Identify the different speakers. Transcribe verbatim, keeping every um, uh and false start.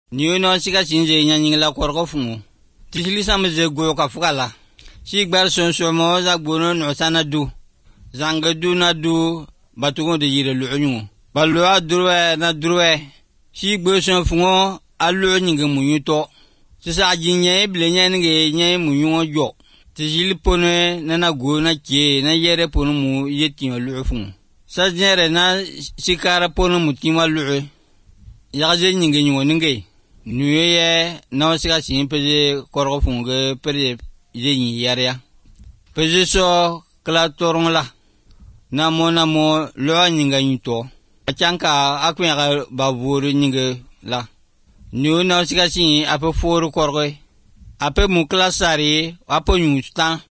Speaker 1: Niyo no sika sinje nyanyi la korko fungu. Tishili samze go ka fukala. Si gbar son somo za gbono no sana du. Zanga du na du batugo de yire lu'unyu. Balwa durwe na durwe. Si gbo son fungu alu nyinga muyuto. Sisa jinye blenya nge nye muyungo jo. Tishili pone na na go na kie na yere pone mu yeti lu fungu. Sa jere na sikara pone mutima lu. Yaje nyinga nyugo nge. Nuye na sika sin peze korko fungu pere je yin yaria. Peze so kla torong la. Namo namo lo nyinga nyuto. Achanka akwenga baburu nyinga la. Niyo na sika sin ape foru korko. Ape mukla sari apo nyusta.